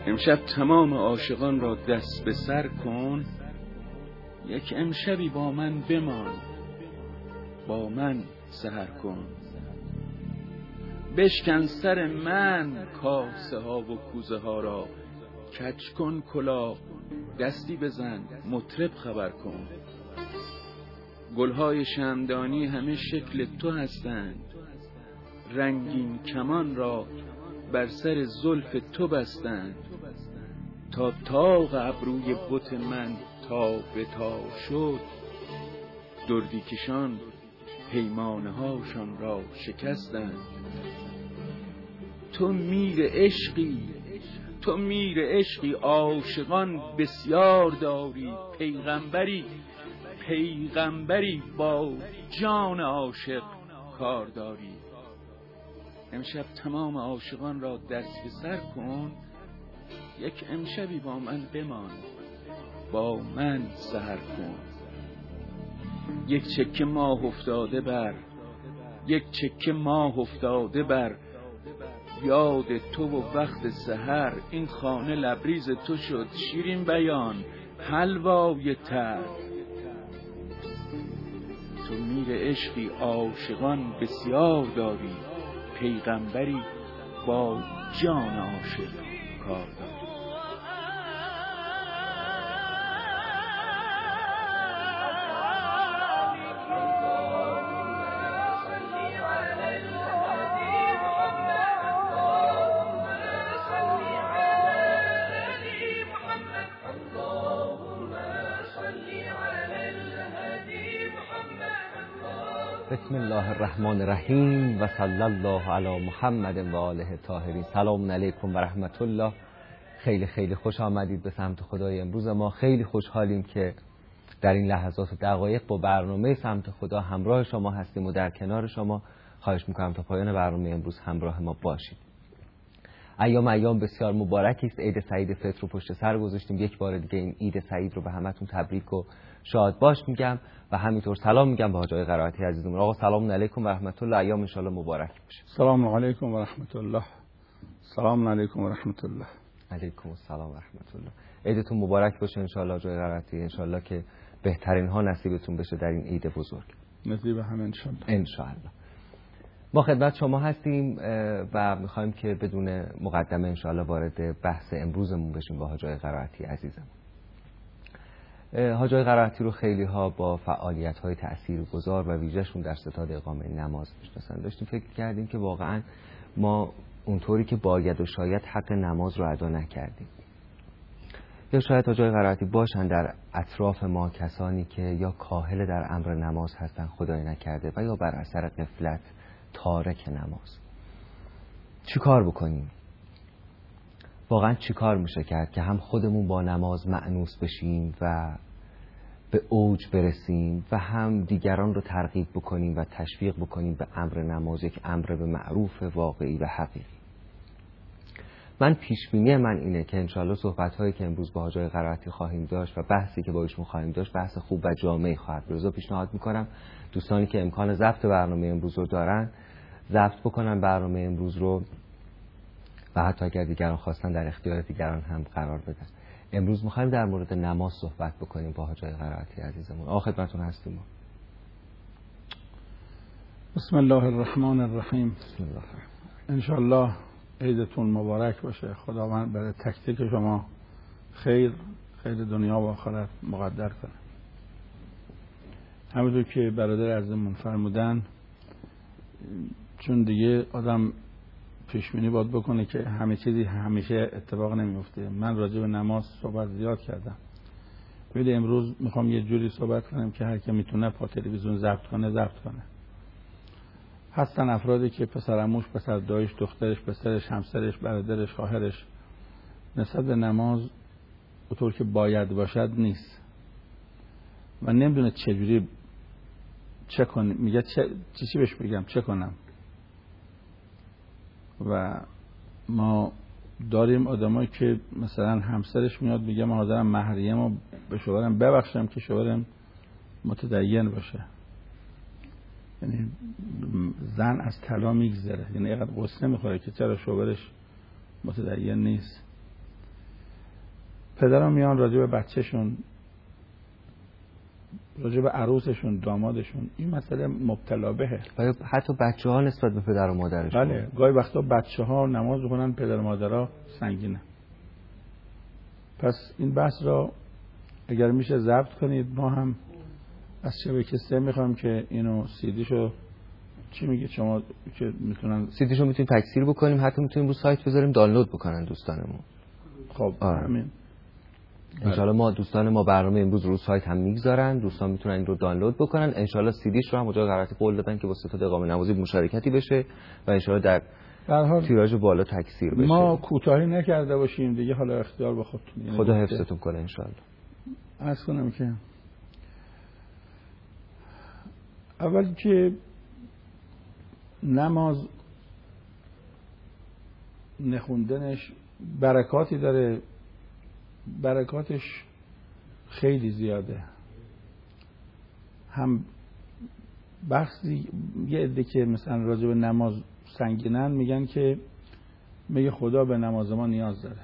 امشب تمام عاشقان را دست به سر کن، یک امشبی با من بمان، با من سحر کن. بشکن سر من کاسه ها و کوزه ها را، کج کن کلاه، دستی بزن، مطرب خبر کن. گلهای شمعدانی همه شکل تو هستند، رنگین کمان را بر سر زلف تو بستند. تا طاق ابروی بت من تا به تا شد، دردی کشان پیمانه هاشان را شکستند. تو میر عشقی، تو میر عشقی، عاشقان بسیار داری. پیغمبری با جان عاشق کار داری. امشب تمام عاشقان را دست به سر کن، یک امشبی با من بمان، با من سحر کن. یک چکه ماه افتاده بر یاد تو و وقت سحر. این خانه لبریز تو شد، شیرین بیان حلوای تر. تو میر عشقی، عاشقان بسیار داری. پیغمبری با جان عاشق کار داری. بسم الله الرحمن الرحیم و صلی الله علی محمد و آله الطاهرین. سلام علیکم و رحمت الله. خیلی خیلی خوش آمدید به سمت خدای امروز ما. خیلی خوشحالیم که در این لحظات و دقایق با برنامه سمت خدا همراه شما هستیم و در کنار شما. خواهش میکنم تا پایان برنامه امروز همراه ما باشید. ایام بسیار مبارکی است. عید سعید فطر رو پشت سر گذاشتیم. یک بار دیگه این عید سعید رو به همتون تبریک و شاد باش میگم و همینطور سلام میگم به حاج آقای قرائتی عزیزمون. آقا سلام علیکم و رحمت الله. ایام ان شاء الله مبارک باشه. سلام علیکم و رحمت الله. سلام علیکم و رحمت الله. علیکم السلام و رحمت الله. عیدتون مبارک باشه ان شاء الله حاج آقای قرائتی. ان شاء الله که بهترین ها نصیبتون بشه در این عید بزرگ. نصیب همه ان شاء الله. ان شاء الله. ما خدمت شما هستیم و میخوایم که بدون مقدمه ان شاء الله وارد بحث امروزمون بشیم با حاج آقای قرائتی عزیزمون. حاج آقای قرائتی رو خیلی ها با فعالیت‌های تاثیرگذار و ویژه‌شون در ستاد اقامه نماز میشناسن. داشتیم فکر کردیم که واقعا ما اونطوری که باید و شاید حق نماز رو ادا نکردیم. یا شاید حاج آقای قرائتی باشن در اطراف ما کسانی که یا کاهل در امر نماز هستن خدای نکرده و یا بر اثر غفلت تارک نماز. چی کار بکنیم؟ واقعا چی کار میشه کرد که هم خودمون با نماز مأنوس بشیم و به اوج برسیم و هم دیگران رو ترغیب بکنیم و تشویق بکنیم به امر نماز، یک امر به معروف واقعی و حقیقی. من پیشبینی من اینه که انشاءالله صحبت‌هایی که امروز با حاج آقای قرائتی خواهیم داشت و بحثی که با ایشون خواهیم داشت بحث خوب و جامعی خواهد بود. پیشنهاد میکنم دوستانی که امکان ضبط برنامه امروز رو دارن ضبط بکنن برنامه امروز رو و حتی اگر دیگران خواستن در اختیار دیگران هم قرار بدن. امروز می‌خوایم در مورد نماز صحبت بکنیم با حاج آقای قرائتی عزیزمون. آقا خدمتتون هستیم. بسم الله الرحمن الرحیم. بسم الله. ان شاء الله عیدتون مبارک باشه. خداوند برای تک تک شما خیر دنیا و آخرت مقدر کنه. همونطور که برادر عزیزمون فرمودن، چون دیگه آدم پیشبینی باید بکنه که همه چیزی همیشه اتفاق نمیفته. من راجع به نماز صحبت زیاد کردم، ولی امروز میخوام یه جوری صحبت کنم که هر کی میتونه پا تلویزیون ضبط کنه. هستن افرادی که پسر عموش، پسر دایش، دخترش، پسرش، همسرش، برادرش، خواهرش نسبت به نماز اونطور که باید باشد نیست و نمیدونه چجوری چه کنه. میگه چی بهش بگم، چه کنم. و ما داریم آدمایی که مثلا همسرش میاد میگه من حاضرم مهریه‌مو به شوهرم ببخشم که شوهرم متدین باشه. یعنی زن از طلا میگذره، یعنی اینقدر قصه میخوره که چرا شوهرش متدین نیست. پدران میان راجع به بچهشون، راجع به عروسشون، دامادشون این مسئله مبتلا بهه. حتی بچه‌ها نسبت به پدر و مادرشون. بله، گاهی وقتا بچه‌ها نماز بخونن، پدر و مادرها سنگینه. پس این بحث را اگر میشه ضبط کنید. ما هم از شبکه 3 میخوام که اینو سیدیشو، چی میگه شما که میتونن سیدیشو میتونیم تکثیر بکنیم، حتی میتونیم رو سایت بذاریم دانلود بکنن دوستانمون. خب همین انشالله ما دوستان ما برنامه امروز رو سایت هم میگذارن، دوستان میتونن این رو دانلود بکنن. انشالله سیدیش رو هم اونجا قرارتی قول دادن که با ستاد اقامه نمازی مشارکتی بشه و انشالله در تیراژ بالا تکثیر بشه. ما کوتاهی نکرده باشیم دیگه، حالا اختیار به خودتون. خدا حفظتون کنه انشالله. عرض کنم که اول که نماز نخوندنش برکاتی داره، برکاتش خیلی زیاده. هم بحثی یه عده که مثلا راجع به نماز سنگینن میگن که میگه خدا به نماز ما نیاز داره.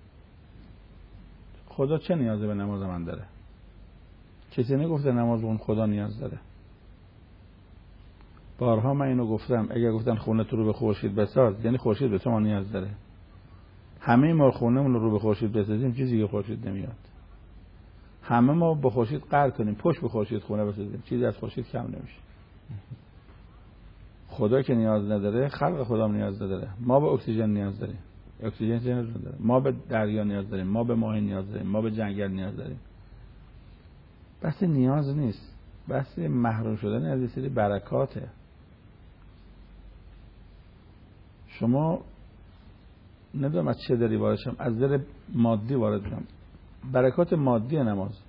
خدا چه نیازی به نماز من داره؟ کسی نگفته نماز اون خدا نیاز داره. بارها من اینو گفتم، اگر گفتن خونه تو رو به خورشید بساز، یعنی خورشید به تو ما نیاز داره. همه ما خونه‌مون رو به خورشید بسازیم چیزی که خورشید نمیاد. همه ما به خورشید قرض کنیم، پشت به خورشید خونه بسازیم چیزی از خورشید کم نمیشه. خدا که نیاز نداره، خلق خدا هم نیاز نداره. ما به اکسیژن نیاز داریم، اکسیژن نیاز نداره. ما به دریا نیاز داریم، ما به ماهی نیاز داریم، ما به جنگل نیاز داریم. بس نیاز نیست، بس محروم شدن از یه سری برکاته. شما نمیدونم از چه دری وارد شم، از در مادی وارد شم. برکات مادی نماز،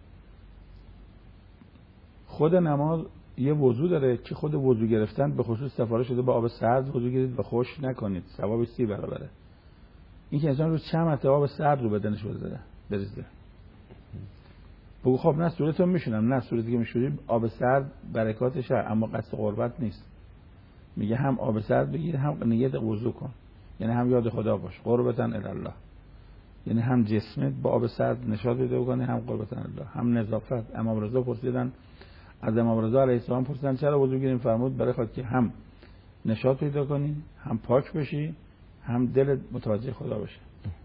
خود نماز یه وضو داره که خود وضو گرفتن به خصوص سفارش شده با آب سرد وضو گیرید و خشک نکنید، ثوابش 30 برابره. این که انسان رو چند مرتبه آب سرد رو بدنش بریزه. بگو خب نه صورتو میشونم، نه صورتی که میشونی آب سرد برکاتشه، اما قصد قربت نیست. میگه هم آب سرد بگیر، هم نیت وضو کن، یعنی هم یاد خدا باش، قربتن الله، یعنی هم جسمت با آب سرد نشاط پیدا کنه، هم قربتن الله، هم نظافت. امام رضا پرسیدن از امام رضا علیه السلام، پرسیدن چرا وضو گیریم؟ فرمود برای خاطر که هم نشاط پیدا کنی، هم پاک بشی، هم دل متوجه خدا بشه.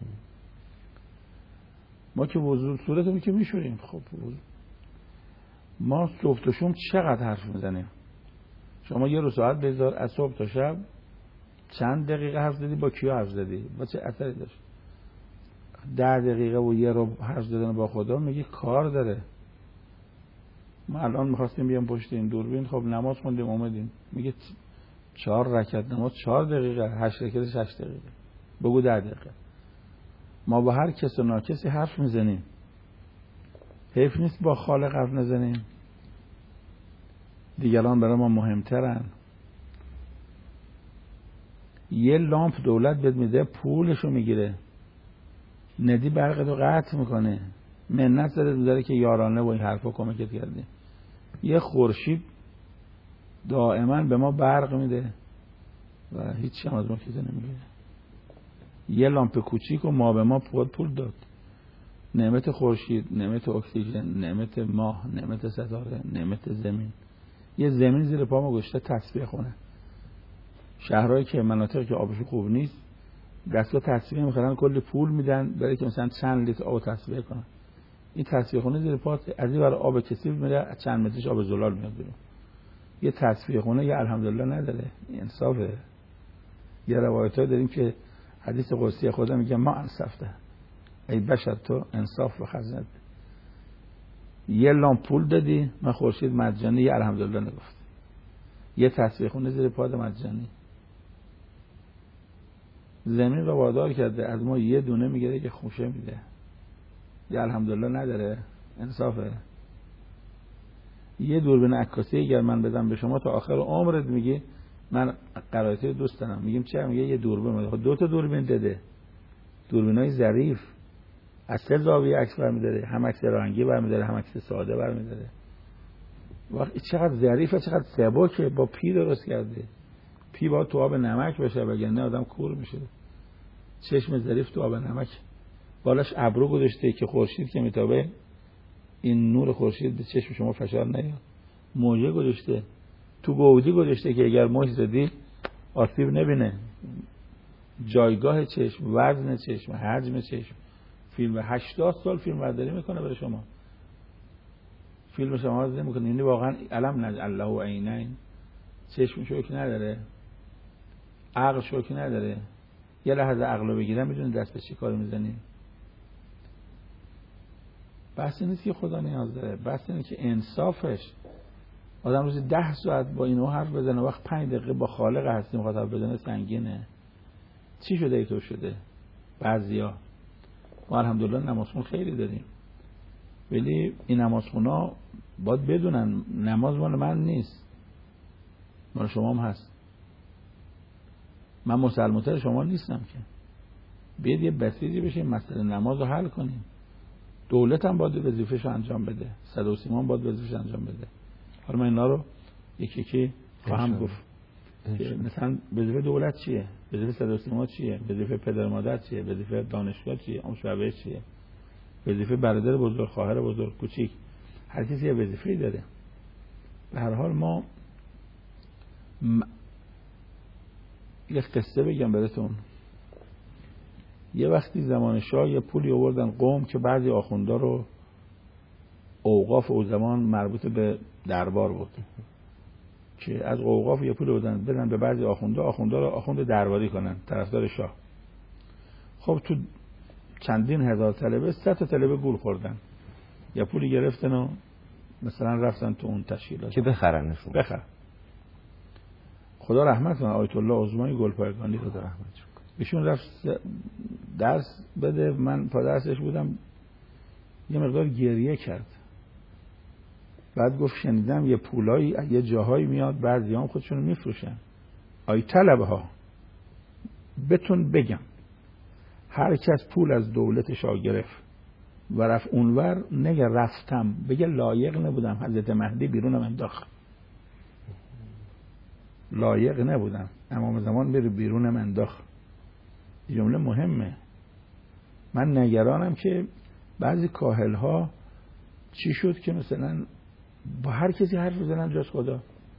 ما که وضو صورتمون که میشوریم، خب وضو ما صبح تا شام چقدر حرف میزنیم؟ شما یه رو ساعت بذار از صبح تا شب چند دقیقه حرف زدی، با کیا حرف زدی و چه اثری داشت؟ 10 دقیقه و یه رو حرف زدن با خدا میگه کار داره. ما الان میخواستیم بیام پشت این دوربین، خب نماز خوندیم اومدیم، میگه 4 رکعت نماز 4 دقیقه، 8 رکعت 6 دقیقه، بگو 10 دقیقه. ما با هر کس و ناکسی حرف میزنیم، حیف نیست با خالق حرف نزنیم؟ دیگران برای ما مهمترن. یه لامپ دولت بهت میده، پولشو میگیره، ندی برقتو قطع میکنه، منت زده داره که یارانه و این حرفا کمکت کردی. یه خورشید دائما به ما برق میده و هیچ هم از ما کسی نمیگیره. یه لامپ کوچیک و ما به ما پول داد. نعمت خورشید، نعمت اکسیژن، نعمت ماه، نعمت ستاره، نعمت زمین. یه زمین زیر پا ما گذاشته تسبیح خونه. شهرهایی که مناطقی که آبش خوب نیست، دستگاه تسبیح میخرن، کلی پول میدن برای که مثلا چند لیتر آب تسبیح کنن. این تسبیح خونه زیر پا از این برای آب کثیف میره، چند مترش آب زلال میاد بیرون. یه تسبیح خونه یه الحمدلله نداره. انصافه. یه روایتایی داریم که حدیث قدسی خدا میگه ما انصفته، ای بشر تو انصاف و خزنت. یه لامپ پول دادی، من خورشید مجانی، یه الحمدلله نگفت. یه تسبیح خونه زیر پا مجانی. زمین رو وادار کرده از ما یه دونه میگیره که خوشه میده، یه الحمدلله نداره. انصافه. یه دوربین عکاسی اگر من بدم به شما تا آخر عمرت میگی من قرائت دوست دارم، میگیم چه؟ میگه یه دوربین میده. 2 تا دوربین داده، دوربینای ظریف، از 3 زاویه عکس برمی‌داره، هم عکس رنگی برمی‌داره، هم عکس ساده برمی‌داره. وقتی چقدر ظریفه، چقدر سبکه، با پی درست کرده. پی باید تو آب نمک بشه، وگرنه آدم کور میشه. چشم ظریف تو آب نمک بالاش ابرو گذاشته که خورشید که میتابه این نور خورشید به چشم شما فشار نیاد. موجه گذاشته، تو گودی گذاشته که اگر موج زدی آسیب نبینه. جایگاه چشم، وزن چشم، حجم چشم. فیلم 80 سال فیلم برداری میکنه برای شما. فیلم شما عوض نمیکنه. یعنی واقعا علم نجعل له عینین. چشم شوک نداره، عقل شوک نداره. یه لحظه عقلو بگیرم میدونی دست به چی کار میزنی. بحث نیست که خدا نیاز داره، بحث اینه که انصافش آدم روزی 10 ساعت با اینو حرف بزنه، وقت 5 دقیقه با خالق هستیم خاطر بزنه سنگینه. چی شده ای تو شده؟ بعضیا ما الحمدلله نمازخون خیلی داریم، ولی این نمازخونا باید بدونن نماز مال من نیست، مال شما هم هست. من مسلمان‌تر شما نیستم که. بیاید یه بسیجی بشیم مسئله نماز رو حل کنیم. دولت هم باید وظیفه‌شو انجام بده، صدا و سیما هم باید وظیفه‌شو انجام بده. حالا من اینا رو یکی یکی خواهم گفت. مثلا وظیفه دولت چیه؟ وظیفه صدا و سیما چیه؟ وظیفه پدر مادر چیه؟ وظیفه دانشگاه چیه؟ اون شعبه چیه؟ وظیفه برادر بزرگ، خواهر بزرگ، کوچیک. هر کسی یه وظیفه‌ای داره. به هر حال ما یه قصه بگم براتون. یه وقتی زمان شاه یه پولی آوردن قوم که بعضی آخوندا رو اوقاف او زمان مربوط به دربار بود که از اوقاف یه پول بدن به بعضی آخوندا رو آخوند درباری کنن طرفدار شاه. خب تو چندین هزار طلبه 100 تا طلبه گول خوردن، یه پولی گرفتن و مثلا رفتن تو اون تشکیلات که بخرنشون. خدا رحمت کنه آیت الله عظمای گلپایگانی رو رحمت کنه. ایشون رفت درس بده، من پا درسش بودم، یه مقدار گریه کرد. بعد گفت شنیدم یه پولایی یه جاهایی میاد بعضی هم خودشون میفروشن. آی طلبه ها بتون بگم هر کس پول از دولت شاه گرفت و رفت اونور نگه رفتم بگه لایق نبودم حضرت مهدی بیرونم انداخت، لایق نبودم امام زمان بره بیرونم انداخت. جمله مهمه. من نگرانم که بعضی کاهل ها چی شد که مثلا با هر کسی حرف بزنن جز خدا.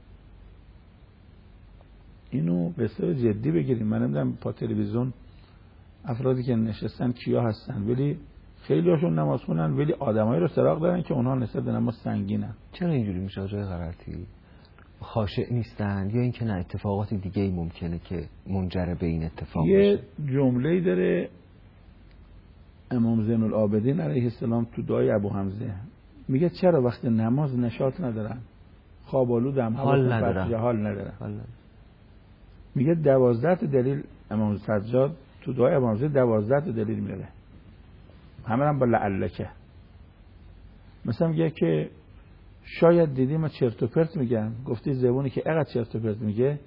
اینو قصه جدی بگیریم. من نمیدونم پا تلویزیون افرادی که نشستن کیا هستن، ولی خیلی هاشون نماز خونن ولی آدمایی رو سراغ دارن که اونها نسبت به نماز سنگینن. چرا اینجوری میشه آقای قرائتی؟ خاشع نیستن یا اینکه نه اتفاقات دیگه ای ممکنه که منجر به این اتفاق بشه؟ یه جمله‌ای داره امام زین العابدین علیه السلام تو دعای ابو حمزه، میگه چرا وقتی نماز نشاط ندارن، خواب آلودم، حال ندارن. میگه 12 دلیل امام سجاد تو دعای ابو حمزه 12 دلیل میاره، همه هم با لعلکه. مثلا میگه که شاید دیدی ما چرت و پرت میگن، گفتی زبونی که اینقدر چرت و پرت میگه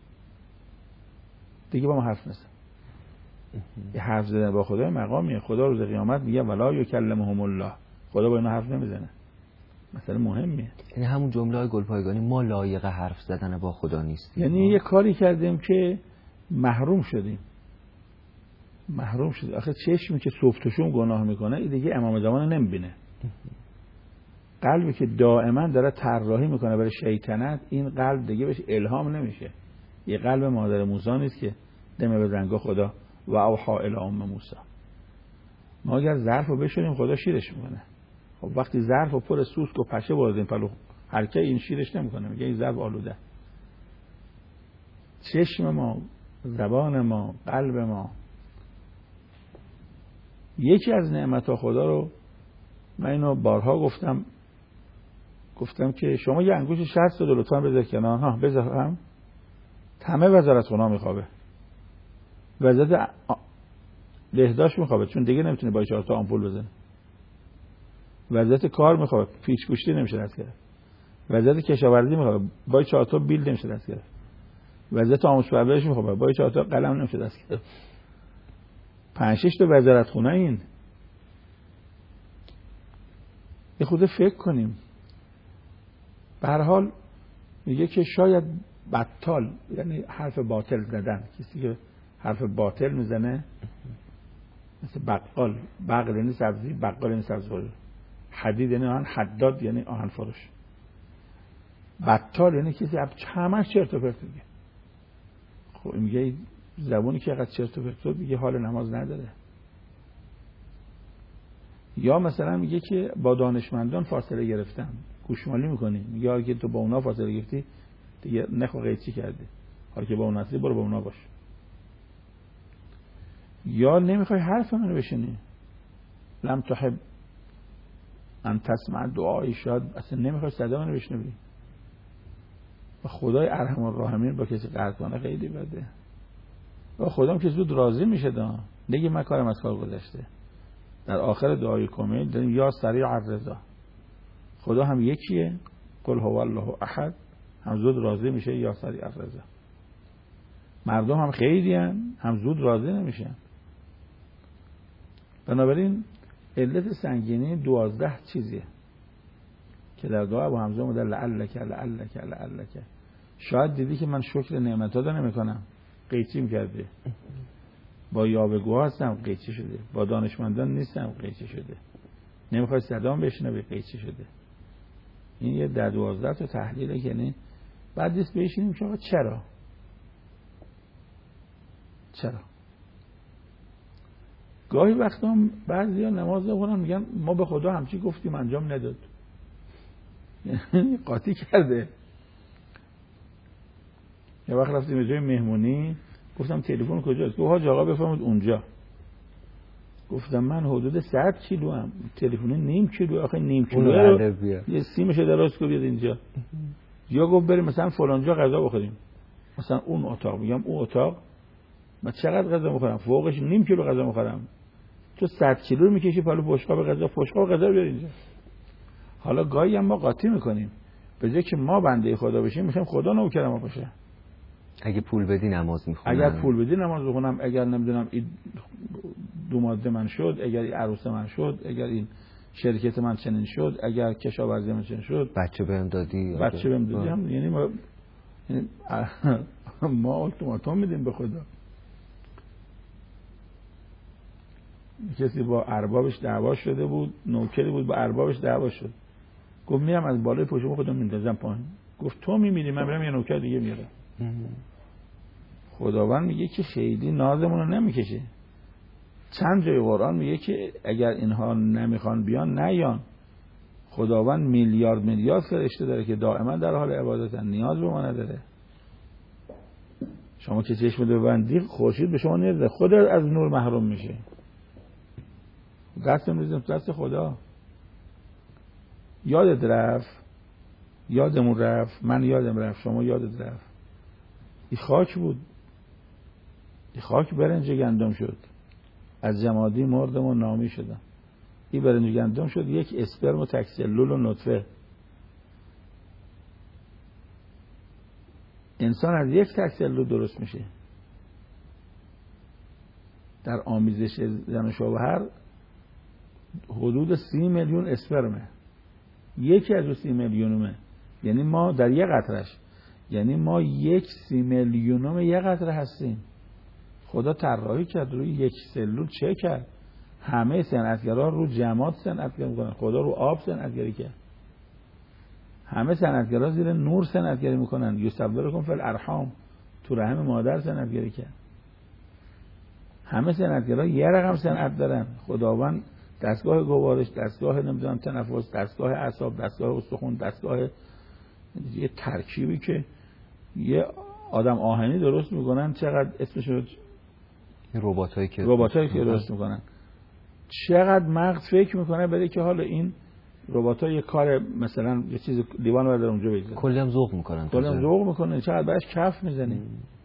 دیگه با ما حرف نزن. یه حرف زدن با خدای مقامیه. خدا روز قیامت میگه ولا یکلمهم الله، خدا با اینا حرف نمیزنه. مثلا مهمیه. یعنی همون جمله های گلپایگانی ما لایق حرف زدن با خدا نیستیم. یعنی یه کاری کردیم که محروم شدیم. آخه چشمی که صبح تا شب گناه میکنه این دیگه امام زمان نمیبینه. قلبی که دائما داره طراحی میکنه برای شیطنت، این قلب دیگه بهش الهام نمیشه. یه قلب مادر موسی نیست که دمه به زنگا خدا و اوحا الی ام موسی. ما اگر ظرفو بشوریم خدا شیرش میکنه. خب وقتی ظرفو پر سوسک و پشه بردیم پلو هرکی این شیرش نمیکنه، میگه این ظرف آلوده. چشم ما، زبان ما، قلب ما، یکی از نعمت خدا رو من اینو بارها گفتم که شما یه انگوش 60 تا لطفا بذار کنار. ها بذارم. همه وزارت خونه میخوابه، وزارت بهداشت میخوابه چون دیگه نمیتونه با 4 تا آمپول بزنه، وزارت کار میخوابه پیچ گوشتی نمیشه دست گرفت، وزارت کشاورزی میخوابه با 4 تا بیل نمیشه دست گرفت، وزارت آموزش پرورش میخوابه با 4 تا قلم نمیشه دست گرفت. 5-6 تا وزارت خونه این. یه خود فکر کنیم. به هر حال میگه که شاید بطال، یعنی حرف باطل زدن، کسی که حرف باطل میزنه مثل بقال، بقال یعنی سبزی، بقال یعنی سبزی فروش، حدید یعنی آهن، حداد یعنی آهن فروش، بطال یعنی کسی همش چرت و پرت میگه. خب میگه زبونی که اینقدر چرت و پرت میگه حال نماز نداره. یا مثلا میگه که با دانشمندان فاصله گرفتم، گوشمالی میکنی، میگه اگه تو با اونا فاصله گرفتی دیگه نخو قیچی کردی، حالا که با اونا هستی برو با اونا باش. یا نمیخوای حرف منو بشنی، لم تحب ان تسمع دعایی، شاید اصلا نمیخوای صدا منو بشنوی. و خدای ارحم الراحمین با کسی قهر کنه خیلی بده. و خدا که زود راضی میشه دا نگه من کارم از کار گذشته. در آخر دعای کمیل داریم یا سریع الرضا، خدا هم یکیه، قل هو الله احد، هم زود راضی میشه یا سریع الرضا. مردم هم خیلی هم زود راضی نمیشن. بنابراین علت سنگینی 12 چیزیه که در دعا ابو حمزه اومده لعلک لعلک لعلک. شاید دیدی که من شکر نعمت‌ها رو نمی‌کنم، قیچی می‌کرده. با یاوه‌گوها هستم قیچی شده، با دانشمندان نیستم قیچی شده، نمیخوای صدام بشنوی قیچی شده. این یه 12 تا تحلیله که یعنی بعد نیست بشینیم که آقا چرا گاهی وقتا بعضیا نماز بخونن میگن ما به خدا همچی گفتیم انجام نداد. قاطی کرده. یه وقت رفتیم به جای مهمونی، گفتم تلفن کجاست؟ گفت حاج آقا بفرمایید اونجا. گفتم من حدود 100 کیلو ام، تلفن نیم کیلو، آخه نیم کیلو یه سیمش دراز کو بیاد اینجا. یا گفت بریم مثلا فلان جا غذا بخوریم، مثلا اون اتاق. میگم اون اتاق من چقدر غذا میخورم؟ فوقش نیم کیلو غذا میخورم. تو 100 کیلو میکشی پلو بشقاب غذا، بشقاب غذا بیار اینجا. حالا گاهی هم ما قاطی میکنیم، به جای که ما بنده خدا بشیم میخوایم خدا نوکر ما باشه. اگه پول بدی نماز میخونم، اگر پول بدی نماز بخونم، اگر نمیدونم این دوماده من شد، اگر این عروس من شد، اگر این شرکت من چنین شد، اگر کشاورزی من چنین شد، بچه بهم دادی هم یعنی ما التیماتوم میدیم به خدا. کسی با اربابش دعوا شده بود، نوکری بود با اربابش دعوا شد، گفت میرم از بالای پشت خودم میندازم پایین. گفت تو میمیری من میرم یه نوکر دیگه میارم. خداوند میگه که خیلی نازمون رو نمیکشه. چند جای قرآن میگه که اگر اینها نمیخوان بیان نیان. خداوند میلیارد فرشته داره که دائما در حال عبادتن، نیاز به ما نداره. شما که چشم ببندی خورشید به شما نمیده، خود از نور محروم میشه. دست میزنیم دست خدا. یادت رفت، یادمون رفت، من یادم رفت، شما یادت رفت. این خاک بود، این خاک برنج گندم شد، از جمادی مردم و نامی شدم. این برنج گندم شد، یک اسپرم و تکسلول و نطفه. انسان از یک تکسلول درست میشه. در آمیزش زن و شوهر حدود 30 میلیون اسپرمه، یکی از 30 میلیونمه. یعنی ما در یک قطرش، یعنی ما 1/30 میلیونم یک قطره هستیم. خدا طراحی کرد روی یک سلول چه کرد؟ همه صنعتگرا رو جماد صنعتگری میکنن، خدا رو آب صنعتگری کرد. همه صنعتگرا زیر نور صنعتگری میکنن. یصورکم فی الارحام، تو رحم مادر صنعتگری کرد. همه صنعتگرا یه رقم صنعت دارن. خداوند دستگاه گوارش، دستگاه نمیدونم تنفس، دستگاه اعصاب، دستگاه استخوان، دستگاه یه ترکیبی که یه آدم آهنی درست میکنن. چقدر اسمش رو رباتایی که درست میکنن، چقدر مغز فکر میکنه برای که حالا این ربات‌ها یه کار مثلا یه چیز لیوان بردار اونجا بگذاره، کلی هم ذوق میکنن، چقدر براش کف میزنی.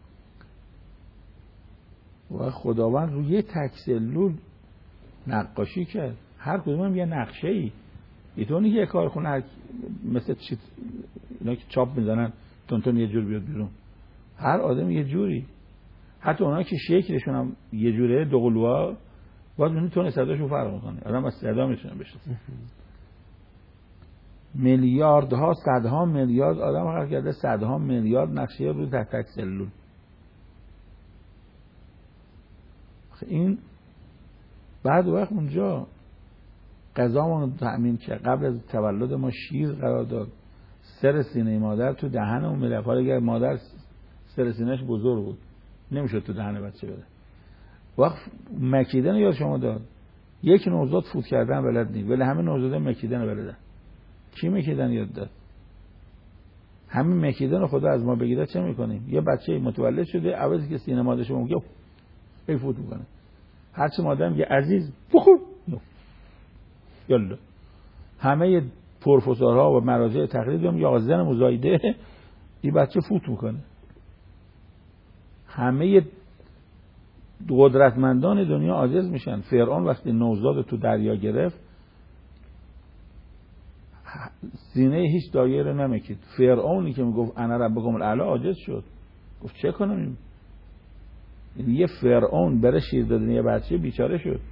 و خداوند روی یه تک سلول نقاشی کرد، هر کدوم هم یه نقشه‌ای. اینطوری که یه کارخونه مثل چیز اینا که چاپ میزنن تون یه جور بیاد بیرون، هر آدم یه جوری. حتی اونا که شکلشون هم یه جوره، دوقلوها، باید اون تون صداشون فرق میکنه، آدم از صدا میتونه بشناسه. میلیاردها، صدها میلیارد آدم خلق کرده، صدها میلیارد نقشه روی تک سلول. این بعد وقت اونجا غذامون تأمین کرد، قبل از تولد ما شیر قرار داد، سر سینه مادر تو دهنمون میرفت. حالا اگر مادر سر سینه‌اش بزرگ بود نمیشد تو دهن بچه بده. وقت مکیدن یاد شما داد، یک نوزاد فوت کردن بلد نیست ولی همه نوزادا مکیدن بلدن. کی مکیدن یاد داد؟ همین مکیدن خدا از ما بگیره چه میکنیم؟ یه بچه متولد شده عوضی که سینه مادرش میگه ای فوت میکنه، هرچی مادر میگه عزیز بخور یالا. همه پروفسورها و مراجع تقلید هم 11 مزایده این بچه فوت میکنه. همه قدرتمندان دنیا عاجز میشن. فرعون وقتی نوزاد تو دریا گرفت سینه هیچ دایره نمیکید. فرعونی که میگفت انا ربکم الاعلی عاجز شد، گفت چه کنم؟ یه فرعون بره شیر دادن یه بچه بیچاره شد،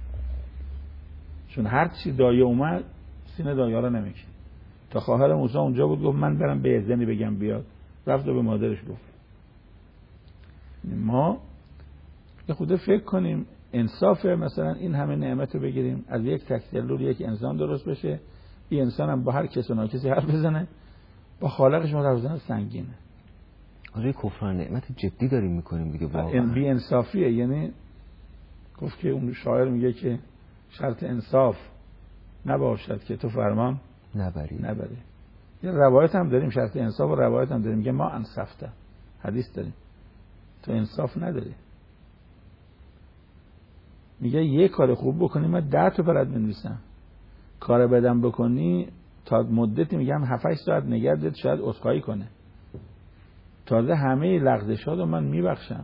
چون هر چی دایه اومد سینه دایه رو نمیکید. تا خواهر موسی اونجا بود گفت من برم به زنی بگم بیاد، رفت و به مادرش گفت. ما یه خود فکر کنیم انصافه مثلا این همه نعمت رو بگیریم از یک تک سلول یک انسان درست بشه، این انسان هم با هر کس و ناکسی حرف بزنه، با خالقش حرف بزنه سنگینه. آره کفران نعمت جدی داریم میکنیم دیگه واقعا. بی انصافیه. یعنی گفت که اون شاعر میگه که شرط انصاف نباشد که تو فرمان نبری. یه روایت هم داریم شرط انصاف و روایت هم داریم میگه ما انصفته، حدیث داریم تو انصاف نداری. میگه یه کار خوب بکنی من 10 تا برات بنویسم، کار بدم بکنی تا مدتی میگم 7-8 ساعت نگردت شاید عذرخواهی کنه، تازه همه لغزشات رو من میبخشم.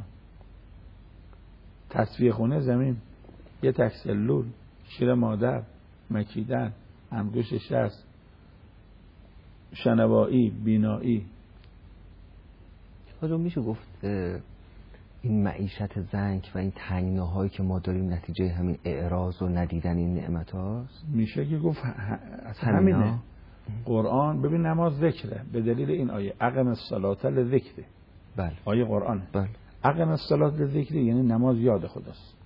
تصفیه خونه زمین، یه تک سلول، شیر مادر، مکیدن، انگشت شست، شنوایی، بینایی. حالا میشه گفت این معیشت زنگ و این تنگناهایی که ما داریم نتیجه همین اعراض و ندیدن این نعمت هاست؟ میشه که گفت همینه. قرآن ببین نماز ذکره به دلیل این آیه اقم الصلاة لذکره. بله. آیه قرآنه. بله. اقم الصلاة لذکره یعنی نماز یاد خداست.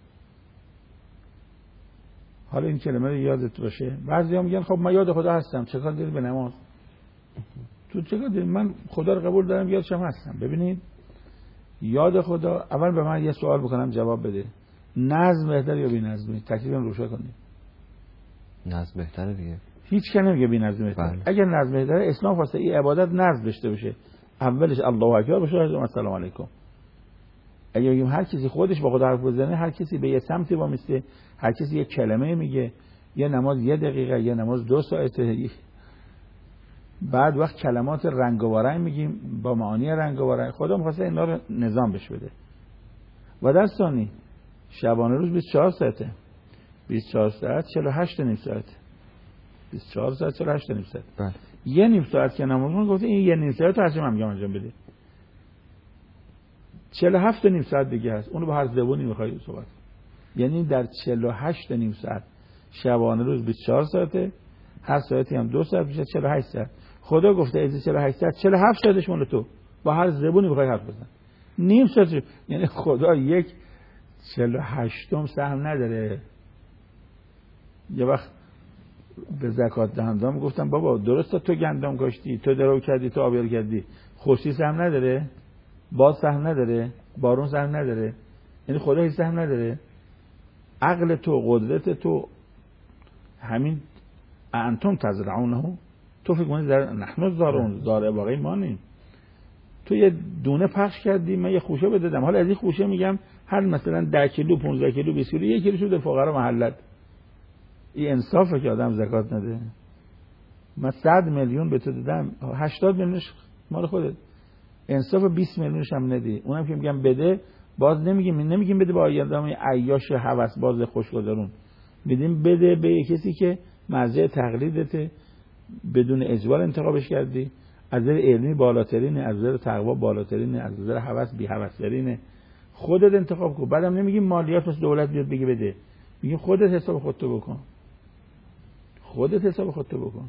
حالا این کلمه رو یادت باشه. بعضی هم میگن خب من یاد خدا هستم چه کار داری به نماز؟ تو چه کار داری؟ من خدا رو قبول دارم یادشم هستم. ببینید یاد خدا، اول به من یه سوال بکنم جواب بده، نظم بهتر یا بی نظمی؟ تکلیفم روشن کنید. نظم بهتره دیگه. هیچ که نمیگه بی نظم بهتره. بله. اگر نظم بهتره اسلام واسه این عبادت نظم داشته باشه، اولش الله اکبر باشه و السلام علیکم. اگه بگیم هر کسی خودش با خدا حرف بزنه، هر کسی به یه سمتی وامیسته، هر کسی یه کلمه میگه، یه نماز 1 دقیقه، یه نماز 2 ساعته، بعد وقت کلمات رنگ و رنگ میگیم با معانی رنگ و رنگ. خدا می‌خواسته اینا رو نظام بش بده. و در ثانی شبانه روز 24 ساعته، 24 ساعت 48 نیم ساعت، 24 ساعت 48 نیم ساعت. بله. یه نیم ساعت که نمازمون گفته این یه نیم ساعت رو هرچی من میگم انجام بده. 47 نیم ساعت دیگه هست، اونو با هر زبونی میخوای صحبت. یعنی در 48 نیم ساعت شبانه روز 24 ساعته، هر ساعتی هم 2 ساعت میشه 48 ساعت. خدا گفته از 48 ساعت 47 ساعتش مال تو، با هر زبونی میخوای حرف بزن. نیم ساعت یعنی خدا یک 48م سهم نداره. یه وقت به زکات دهندام گفتم بابا درسته تو گندم کاشتی، تو درو کردی، تو آبیار کردی، خوشی سهم نداره، باد سهم نداره، بارون سهم نداره، یعنی خدا هیچ سهم نداره. عقل تو، قدرت تو، همین انتم تزرعونه، تو فکر کنید نحن زارون، زارع واقعی ما نیم. تو یه دونه پخش کردی من یه خوشه بدادم، حالا از این خوشه میگم هر مثلا 10 کیلو 15 کیلو 20 کیلو 1 کیلو شده فقرا محلت. این انصافه که آدم زکات نده. من 100 میلیون به تو دادم، 80 میلیونش مال خودت، انصاف 20 میلیونش هم ندی. اونم که میگم بده باز نمیگیم بده با آدم عیاش هوس باز خوشگذرون، میدیم بده به کسی که مرجع تقلیدته، بدون اجبار انتخابش کردی، از نظر علمی بالاترینه، از نظر تقوا بالاترینه، از نظر هوس بی هوس‌ترینه، خودت انتخاب کن. بعدم نمیگیم مالیات واسه دولت بیاد بگه بده، میگیم خودت حساب خودتو بکن، خودت حساب خودتو بکن.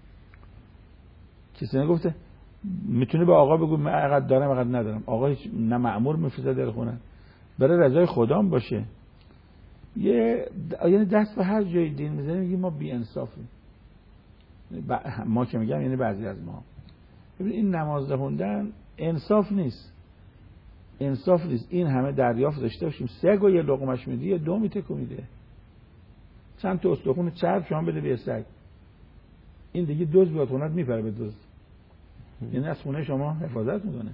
کسی نگفته میتونه به آقا بگو من اینقدر دارم اینقدر ندارم، آقا هیچ نه مأمور میفرسته در خونه، برای رضای خدا باشه. یعنی دست به هر جای دین میزنیم میگیم ما بی انصافیم. ما که میگم یعنی بعضی از ما. ببین این نماز خوندن انصاف نیست. انصاف نیست. این همه دریافت داشته باشیم سگ و یه لقمش میدی یه دو میتکو میده. چند تا استخون چرب شما بده به سگ. این دیگه دوز بیاد خونت میپره به دوز. یعنی از خونه شما حفاظت میکنه.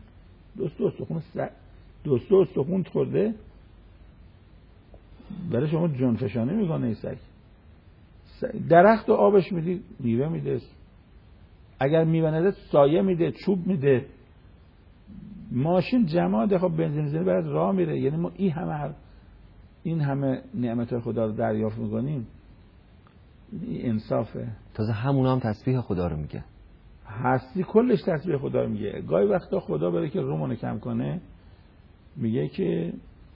دوست استخون خورده برای شما جنفشانی میکنه این سگ. درخت و آبش میدی میوه میده، اگر میوه نده سایه میده، چوب میده. ماشین جماده، خب بنزین زنی برات راه میره. یعنی ما این همه نعمت خدا رو دریافت میکنیم. این انصافه. تازه همون هم تسبیح خدا رو میگه. هستی کلش تسبیح خدا رو میگه. گاهی وقتا خدا برای که رومونو کم کنه میگه که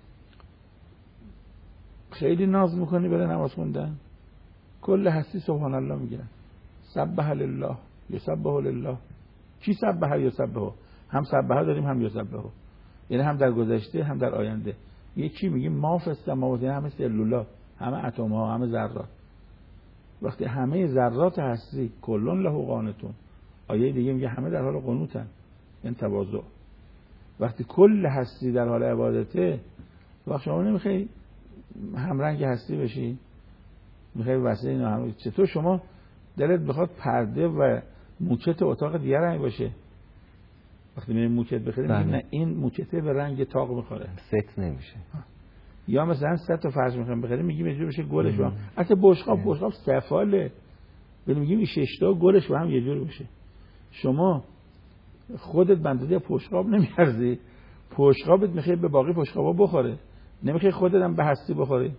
خیلی ناز میکنی برای نماز خوندن، کل هستی سبحان الله میگه. سبح لله یسبح لله. کی سبح یسبح؟ هم سبح داریم هم یسبح، یعنی هم در گذشته هم در آینده. یکی میگه ما فی السماوات، یعنی همه سلولا، همه اتم ها، همه ذرات. وقتی همه ذرات هستی کلون له قانتون، آیه دیگه میگه همه در حال قنوتن، این تواضع. وقتی کل هستی در حال عبادته، وقتی شما نمیخوای همرنگ هستی بشی، میخوای وسیله اینا هم. چطور شما دلت بخواد پرده و موکت اتاق دیگه رنگ باشه؟ وقتی میریم موکت بخریم نه این موکته به رنگ تاق میخوره، ست نمیشه. یا مثلا 100 تا فرش میخوایم بخریم میگیم یه جور بشه گلش با هم. اصلا بشقاب سفاله، میگیم این 6 تا گلش با هم یه جور بشه. شما خودت بندازی پشقاب نمیارزی، پشقابت میخوای به باقی پشقابا بخوره، نمیخوای خودت هم به هستی بخوری.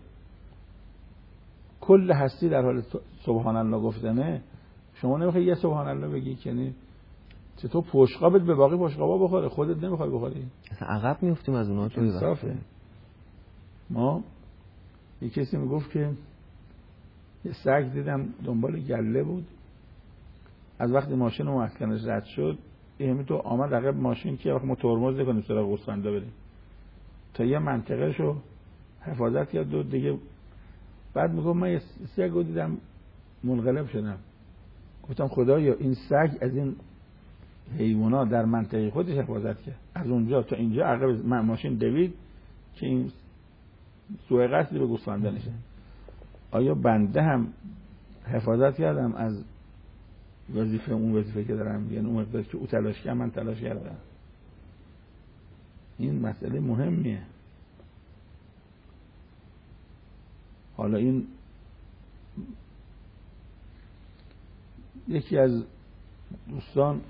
کل هستی در حال سبحان الله گفتنه. شما نمیخوای یه سبحان الله بگی که چطور پشقابت به باقی پشقابا بخوره، خودت نمیخوای بخوری. اصلا عقب میافتیم از اونها. تو انصافه. ما یه کسی میگفت که یه سگ دیدم دنبال گله بود، از وقتی ماشین و مسکنش رد شد این تو آمد عقب ماشین که وقت ما ترمز نکنیم سراغ گوسفندا بریم، تا یه منطقه شو حفاظت کرد و دیگه. بعد میگم من یه سگ رو دیدم منقلب شدم، گفتم خدایا این سگ از این حیونا در منطقه خودش حفاظت کرد، از اونجا تا اینجا عقب ماشین دوید که این سوء قصدی به گوسفندا نشه. آیا بنده هم حفاظت کردم از وظیفه اون وظیفه که دارم، یعنی اون مقدار که او تلاش کرد من تلاش کردم؟ این مسئله مهمیه. حالا این یکی از دوستان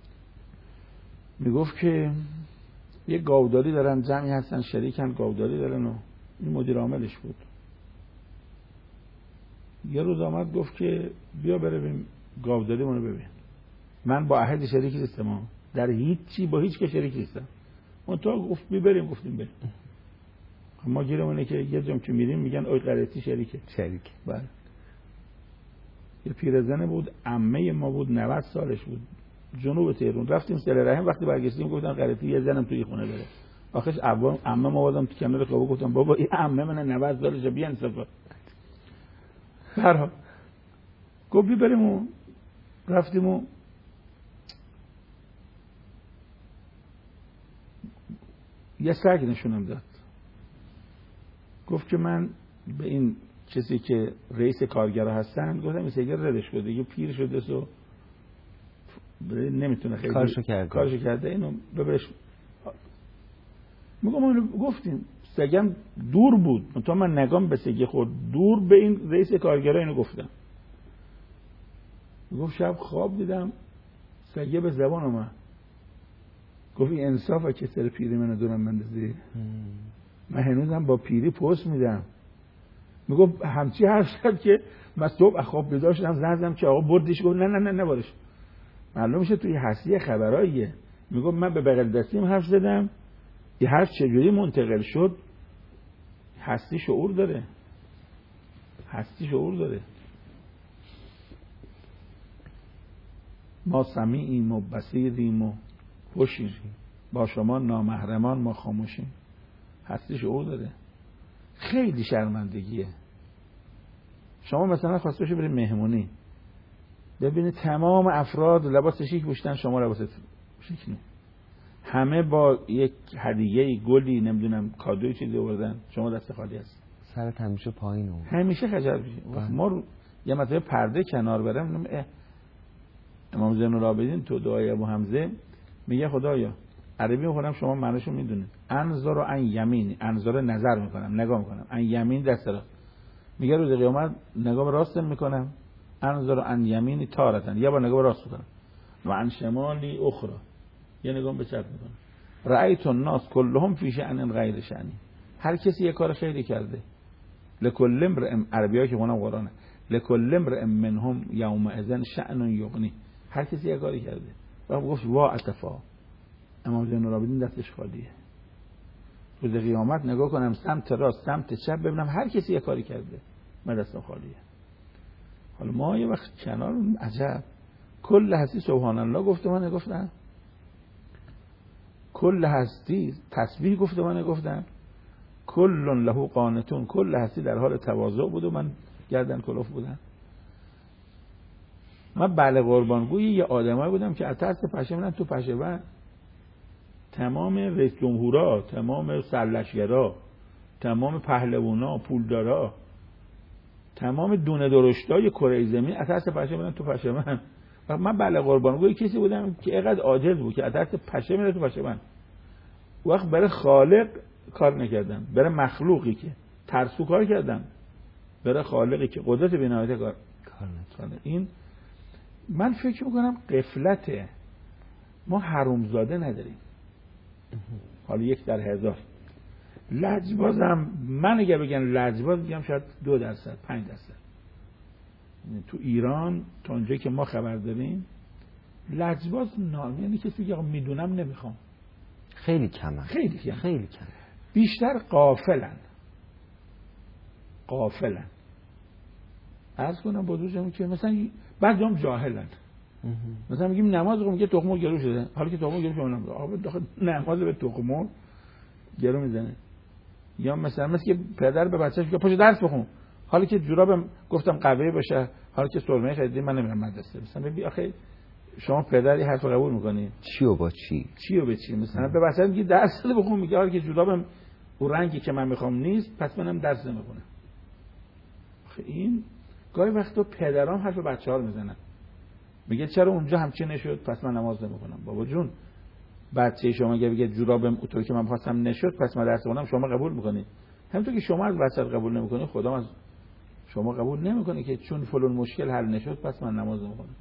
میگفت که یه گاوداری دارن، جمعی هستن شریکن گاوداری دارن و این مدیر عاملش بود. یه روز آمد گفت که بیا بریم گاوداری منو ببین. من با احد شریک نیستم، در هیچی با هیچ که شریک نیستم. اون تو گفت بریم، گفتیم بریم. ما گیرمونه که یه جام که میریم میگن اوی قرتی شریک. بله. یه پیرزن بود، عمه ما بود، 90 سالش بود، جنوب تهران. رفتیم صله رحم، وقتی برگشتیم گفتن قرتی یه زنم توی خونه داره. آخرش عمه ما بودم تو کنار خوابه، گفتم بابا این عمه من 90 سالشه بیا انصافا. برها گفت بریم و رفتیم و یه سگ نشونم داد. گفت که من به این کسی که رئیس کارگرها هستن گفتم این سگ ردش کنه، دیگه پیر شده و نمیتونه خیلی کارشو کرده اینو ببرش. میگم گفتیم سگم دور بود، تا من نگام به سگ خورد دور به این رئیس کارگرها اینو گفتم. گفت شب خواب دیدم سگه به زبان اومد، گفت این انصافه که سر پیری منو دورم بندازی، من هنوزم با پیری پست میدم. میگفت همچی حرف زد که من صبح خواب بیدار شدم زدم که آقا بردیش. گفت نه نبارش. معلوم میشه توی هستی خبراییه. میگفت من به بغل دستیم حرف زدم، یه حرف چجوری منتقل شد. هستی شعور داره، هستی شعور داره. ما سمیعیم و بصیریم و خوشیم، با شما نامحرمان ما خاموشیم. هستی شعور داره. خیلی شرمندگیه. شما مثلا خواسته باشی برید مهمونی، ببینید تمام افراد لباس شیک پوشیدن، شما لباس شیک نه. همه با یک هدیه گلی نمیدونم کادوی چیزی آوردن، شما دست خالی هست. سرت همیشه پایینه، همیشه خجل میشی. ما یه مثلا پرده کنار برم، امام زین العابدین تو دعای ابو حمزه میگه خدایا، عربی میخونم شما معنیشو میدونید، انظر عن یمین، انظر نظر میکنم، نگاه میکنم، عن یمین دست راست، میگه روز قیامت نگاه به راست میکنم، انظر عن یمینی تارتن، یه بار نگاه به راست میکنم، و عن شمالی اخرى، یه نگاه به چپ میکنم. رأیت الناس كلهم فی شأن غیر شأنی، هر کسی یه کار خیری کرده. لکل امرئ، عربی‌ها که خوندم قرآنه، لکل امرئ منهم یومئذ شأن یغنی، هر کسی یه کاری کرده. و گفت وا اتفا، امام زین العابدین دستش خالیه. روز قیامت نگاه کنم سمت راست سمت چپ ببینم هر کسی یه کاری کرده، من دستم خالیه. حالا ما یه وقت کنار، عجب، کل هستی سبحان الله گفته من نگفتم، کل هستی تسبیح گفته من نگفتم، کل له قانتون، کل هستی در حال تواضع بود و من گردن کلوف بودم. من بله قربانگوی یه آدمایی بودم که از ترس پشه میرن تو پشه بند. تمام رئیس جمهورا، تمام سرلشگرا، تمام پهلوانا، پولدارا، تمام دونه درشتای کره زمین از ترس پشه میرن تو پشه بند. و من بله قربانگوی کسی بودم که اینقدر عاجز بود که از ترس پشه میره تو پشه بند. وقت برای خالق کار نکردم، برای مخلوقی که ترسو کار کردم، برای خالقی که قدرت بی‌نهایت کار نکردم. این من فکر میکنم غفلته. ما حرومزاده نداریم. حالا 1 در 1000. لجبازم، من اگر بگن لجباز میگم شاید 2%، 5%. تو ایران تا اونجایی که ما خبر داریم لجباز یعنی کسی که میدونم نمیخوام. خیلی کمه. خیلی کم. بیشتر غافلن. عرض کنم بزرگم که مثلا بعضی هم جاهلن. مثلا میگیم نماز رو میگه تخم گرو شده، حالا که تخم گرو شده آب داخل نماز به تخم گرو میزنه. یا مثلا که پدر به بچه‌ش میگه پاشو درس بخون، حالا که جورابم گفتم قوی باشه، حالا که سرمه خریدی من نمیرم مدرسه. مثلا ببین آخه شما پدری حرف قبول میکنی چی و با چی؟ مثلا به بچه‌م میگه درس بخون، میگه حالا که جورابم اون رنگی که من میخوام نیست، پس منم درس نمیخونم. آخه این گاهی وقتا پدرام حرف بچه‌ها رو میزنن، میگه چرا اونجا همچین نشد پس من نماز نمیخونم. بابا جون، بچه شما اگه بگه جورابم اونطوری که من خواستم نشد پس من درس بخونم، شما قبول میکنید؟ همونطور که شما از بچه قبول نمیکنید، خدا از شما قبول نمیکنه که چون فلان مشکل حل نشد پس من نماز نمیخونم.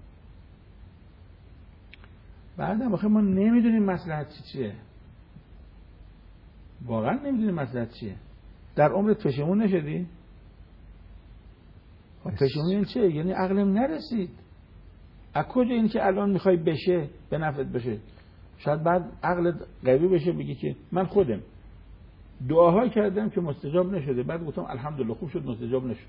بعدم آخه ما نمیدونیم مصلحت چیه. واقعا نمیدونیم مصلحت چیه. در عمرت پشیمون نشدی؟ پشیمون یعنی چه؟ یعنی عقلم نرسید. از کجا این که الان میخوای بشه به نفعت بشه؟ شاید بعد عقلت قوی بشه بگی که من خودم دعاهای کردم که مستجاب نشده، بعد گفتم الحمدلله خوب شد مستجاب نشد.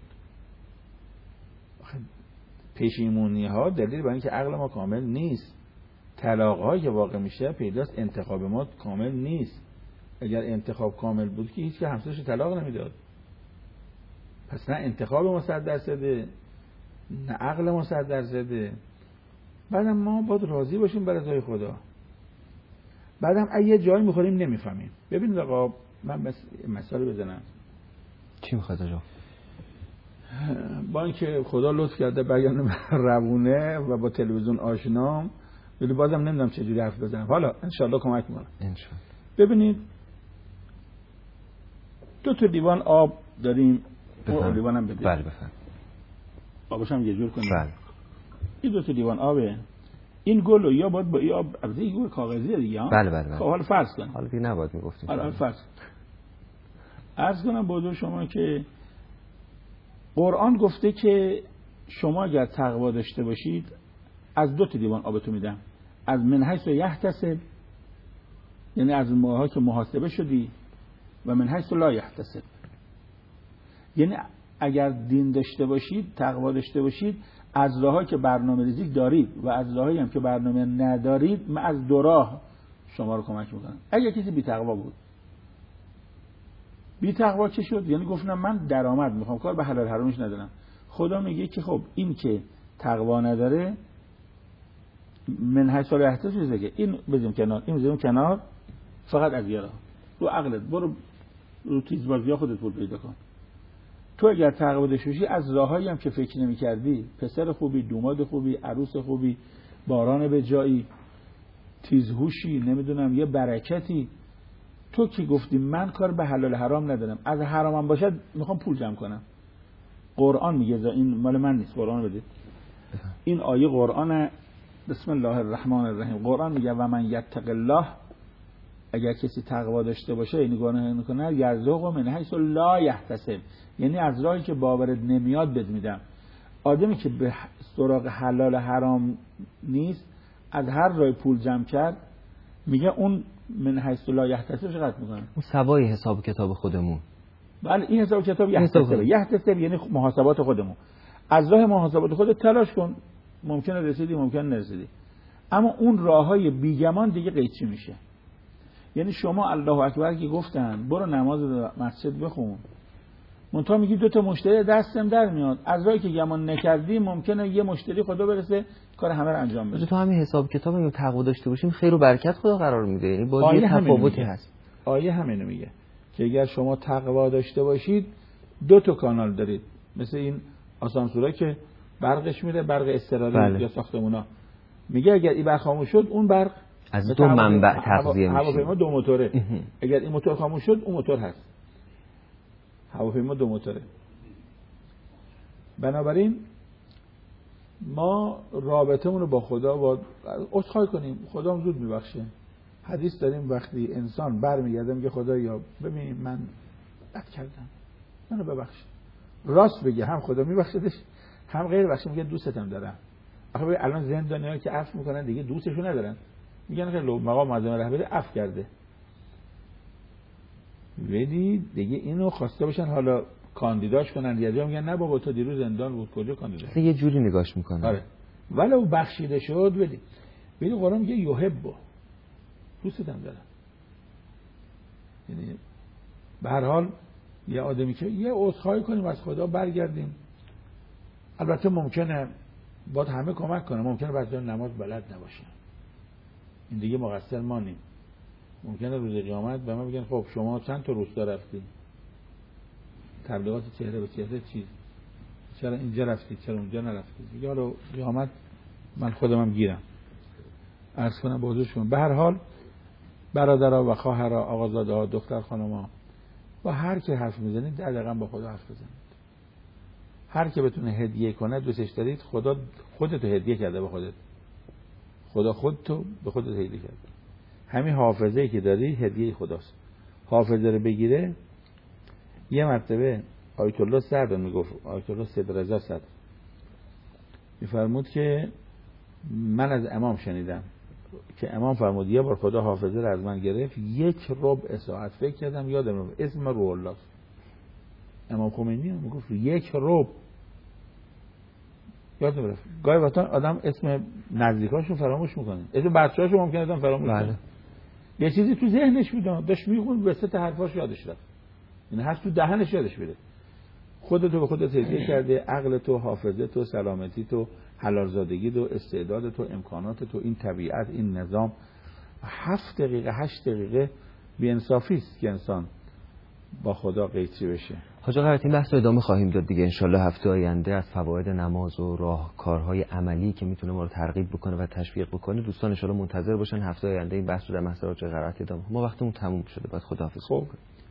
پشیمونی ها دلیل برای اینکه عقل ما کامل نیست. طلاق هایی که واقع میشه پیداست انتخاب ما کامل نیست. اگر انتخاب کامل بود که هیچ که همسرش طلاق نمیداد. پس نه انتخاب ما 100%، نه عقل ما 100%. بعدم ما باید راضی باشیم بر رضای خدا. بعدم اگه جایی میخوریم نمیفهمیم. ببینید آقا من مثال بزنم. چی میخواد آقا؟ با اینکه خدا لطف کرده بیان روونه و با تلویزیون آشنام، ولی بازم نمیدونم چجوری حرف بزنم. حالا انشالله کمک میکنم. انشالله. ببینید 2 لیوان آب داریم. اون لیوانم بده. بله بفرمایید. آبش هم یه جور کنیم. بله. این 2 لیوان آبه. این گلو یا باید با این آب از این گل کاغذی دیگه ها. بله. خب حالا فرض کن. حالا دیگه نباید میگفتیم. حالا فرض. عرض کنم بزرگ شما که قرآن گفته که شما اگر تقوا داشته باشید از 2 لیوان آبتون میدم. از من حیث یحتسب، یعنی از ماها که محاسبه شدی، و من حیث لا یحتسب، یعنی اگر دین داشته باشید، تقوا داشته باشید، از راهایی که برنامه ریزی دارید و از راهایی هم که برنامه ندارید، من از 2 راه شما رو کمک میکنم. اگر کسی بی تقوا بود بی تقوا چه شد؟ یعنی گفتم من درآمد میخوام، کار به حلال حرامش ندارم. خدا میگه که خب این که تقوا نداره من حیث لا یحتسب دیگه، این بزنیم کنار، این بزنیم کنار، فقط از یارا رو عقلت برو رو تیزبازی‌ها خودت پول پیدا کن. تو اگر تقوا داشته باشی از راهایی هم که فکر نمی‌کردی، پسر خوبی، دوماد خوبی، عروس خوبی، باران به جایی، تیزهوشی، نمیدونم یه برکتی، تو که گفتی من کار به حلال حرام ندارم، از حرامم باشد میخوام پول جمع کنم. قرآن میگه، این مال من نیست، قرآن بدید. این آیه قرآن، بسم الله الرحمن الرحیم. قرآن میگه و من یتق الله، اگر کسی تقوا داشته باشه یعنی گناه نکنه، یرزقه من حیث لا یحتسب، یعنی از راهی که باورت نمیاد بد میدم. آدمی که به سراغ حلال حرام نیست، از هر راه پول جمع کرد، میگه اون من حیث لا یحتسب چقدر میکنه؟ اون سوای حساب کتاب خودمون. بله این حساب کتاب یحتسب یعنی محاسبات خودمون. از راه محاسبات خودت تلاش کن، ممکنه رسیدی ممکنه نرسیدی، اما اون راههای بیگمان دیگه قیچی میشه. یعنی شما الله اکبر که گفتن برو نماز مسجد بخون، منتها میگی 2 تا مشتری دستم در میاد، از راهی که گمان نکردی ممکنه یه مشتری خدا برسه کار همه رو انجام بده. تو همین حساب کتاب اینو تقوا داشته باشیم خیر و برکت خدا قرار میده. یعنی با یه تفاوتی هست. آیه همینو میگه که اگر شما تقوا داشته باشید 2 تا کانال دارید، مثل این آسانسورا که برقش میره، برق اضطراری یا ساختمونا، میگه اگر این برق خاموش شد اون برق از 2 منبع تغذیه میشه. هواپیما 2 موتوره. اگر این موتور خاموش شد اون موتور هست. هواپیما 2 موتوره. بنابراین ما رابطمون رو با خدا با عذرخواهی کنیم، خدا هم زود میبخشه. حدیث داریم وقتی انسان برمیگرده میگه خدایا ببین من بد کردم منو ببخش، راست بگه هم خدا میبخشدش هم غیر بخشه، میگه دوستم دارم. آخه الان زندانی‌ها که عفو میکنن دیگه دوستشون ندارن، میگن که مقام معظم رهبری عفو کرده، ولی دیگه اینو خواسته باشن حالا کاندیداش کنن، یا میگن نه بابا تو دیروز زندان بود کجا کاندیدا، یه جوری نگاش میکنن. آره ولو بخشیده شد ولی قرآن میگه یحب، دوستم دارم. یعنی به هر حال یه آدمی که یه عذرخواهی کنیم از خدا برگردیم. البته ممکنه باید همه کمک کنه، ممکنه بعضی نماز بلد نباشه، این دیگه مقصر ما نیم. ممکنه روز قیامت به ما بگن خب شما چند تا روستا رفتی، تبلیغات چهره به چهره چیز، چرا اینجا رفتی چرا اونجا نرفتی، دیگه حالا قیامت من خودم هم گیرم. عرض کنم به حضورشون به هر حال برادرها و خواهرها، آقازاده‌ها، دختر خانم‌ها، با هر کی حرف میزنید در دقیقاً با خدا حرف بزنید. هر کی بتونه هدیه کنه دوستش دارید، خدا خودت هدیه کرده به خودت، خدا خودتو به خودت هدیه کرده. همین حافظه‌ای که داری هدیه خداست. حافظه رو بگیره. یه مرتبه آیت الله صدر میگفت، آیت الله صدر رضا صدر میفرمود که من از امام شنیدم که امام فرمود یه بار خدا حافظه رو از من گرفت، 1 ربع ساعت فکر کردم یادم رفت اسم روح الله. امام خمینی میگفت 1 ربع یادم رفت. گاهی وقتا آدم اسم نزدیکاشو فراموش میکنه، اسم بچه‌هاشو ممکنه آدم فراموش کنه. یه چیزی تو ذهنش بود داشت میخوند وسط حرفاش یادش رفت، این حرف تو دهنش یادش میره. خودتو به خودت هدیه کرده، عقل تو، حافظه تو، سلامتی تو، حلال زادگی تو، استعداد تو، امکانات تو، این طبیعت، این نظام. 7 دقیقه 8 دقیقه بی‌انصافی است که انسان با خدا قیچی بشه. حاج آقا این بحث رو ادامه خواهیم داد دیگه انشالله هفته آینده، از فواید نماز و راهکارهای عملی که میتونه ما رو ترغیب بکنه و تشویق بکنه. دوستان انشالله منتظر باشن هفته آینده این بحث رو در مسائل قرائت ادامه. ما وقتمون تموم شده، بعد خداحافظ کنیم.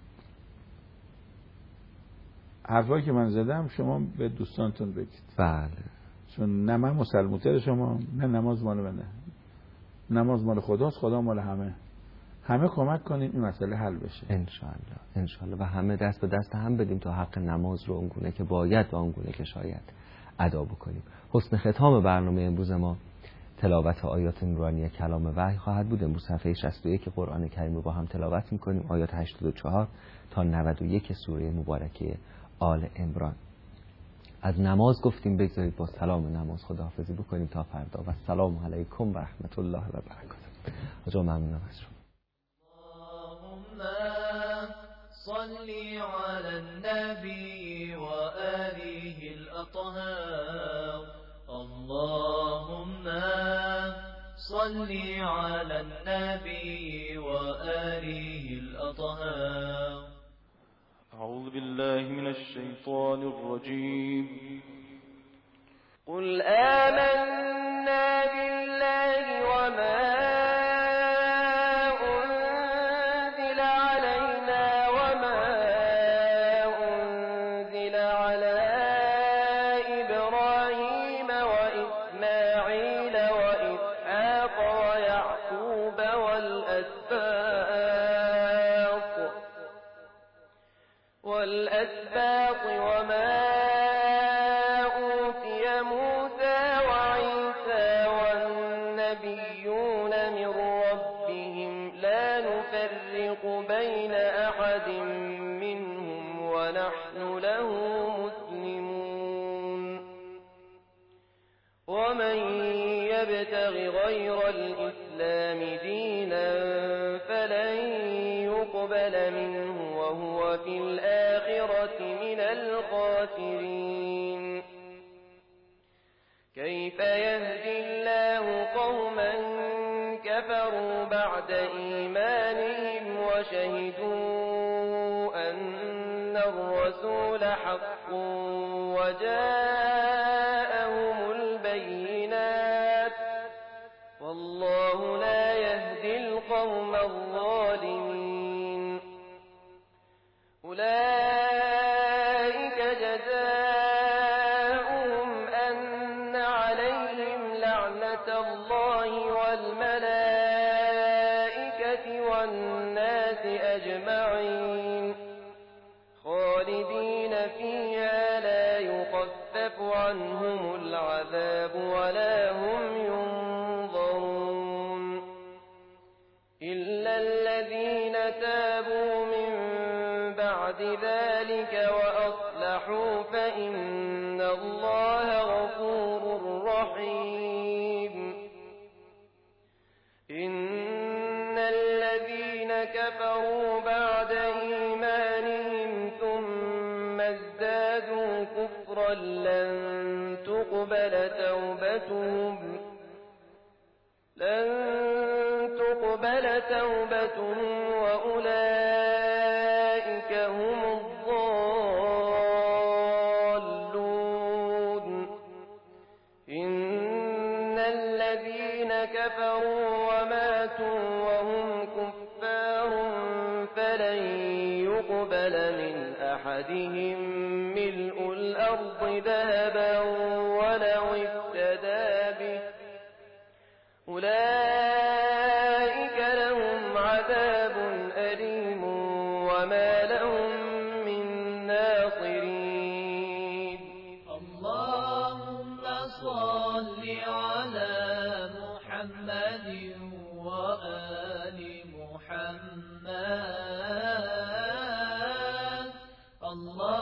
حرفایی که من زدم شما به دوستانتون بگید. بله. چون نه من مسلموتر شما، نه نماز مال منه. نماز مال خداست، خدا مال همه. همه کمک کنیم این مسئله حل بشه. انشالله و همه دست به دست هم بدیم تا حق نماز رو اونگونه که باید و اونگونه که شاید ادا بکنیم. حسن ختام برنامه امروز ما تلاوت آیات نورانی کلام وحی خواهد بود. امروز صفحه 61 قرآن کریم رو با هم تلاوت می‌کنیم، آیات 84 تا 91 سوره مبارکه آل عمران. از نماز گفتیم، بگذارید با سلام نماز خداحافظی بکنیم تا فردا. و السلام علیکم و رحمت الله و برکاته. حاج ممنونم از شما. صل على النبي وآله الأطهار اللهم صل على النبي وآله الأطهار. أعوذ بالله من الشيطان الرجيم. قل آمنا بالله وما أنزل علينا وما أنزل على إبراهيم وإسماعيل وإسحاق ويعقوب والأسباط وما أوتي موسى وعيسى والنبيون من ربهم لا نفرق بين أحد منهم ونحن له مسلمون. ومن يبتغ غير الإسلام دينا فلن يقبل منه وهو في الآخرة من الخاسرين. كيف يهدي الله قوما كفروا بعد إيمانهم وشهدوا أن الرسول حق وجاءهم البينات والله لا يهدي القوم الظالمين. أولئك جزاؤهم أن عليهم لعنة الله والملائكة والناس أجمعين خالدين فيها لا يخفف عنهم العذاب ولا هم ينظرون. إلا الذين تابوا من بعد ذلك وأصلحوا فإن الله غفور رحيم. إن الذين كفروا بعد إيمانهم ثم ازدادوا كفرا لن تقبل توبتهم وأولئك هم الضالون. إن الذين كفروا وماتوا وهم كفار فلن يقبل من أحدهم ملء الأرض ذهبا ولو افتدى به أولئك لهم عذاب أليم وما لهم من ناصرين. اللهم صل على محمد وآل محمد.